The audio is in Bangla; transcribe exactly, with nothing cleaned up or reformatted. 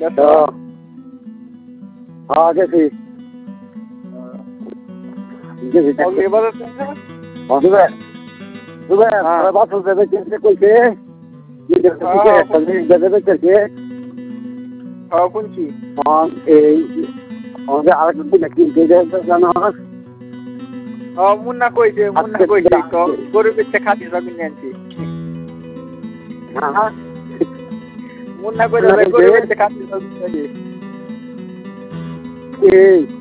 গেছো? হ্যাঁ গেছি গেছি কবে বাজার থেকে? দুবে দুবে বাসল দেবে কিনতে কইছে দেবে কিনতে হ্যাঁ কোনছি? এই আমাদের আরেকটা কিনতে জানো হ্যাঁ মুন্না কইছে মুন্না কইছে গরু বেচতে খাতি সবই নিয়ে আনছি। হ্যাঁ মুন্না কইছে গরু বেচতে খাতি সবই নিয়ে আনছি। এই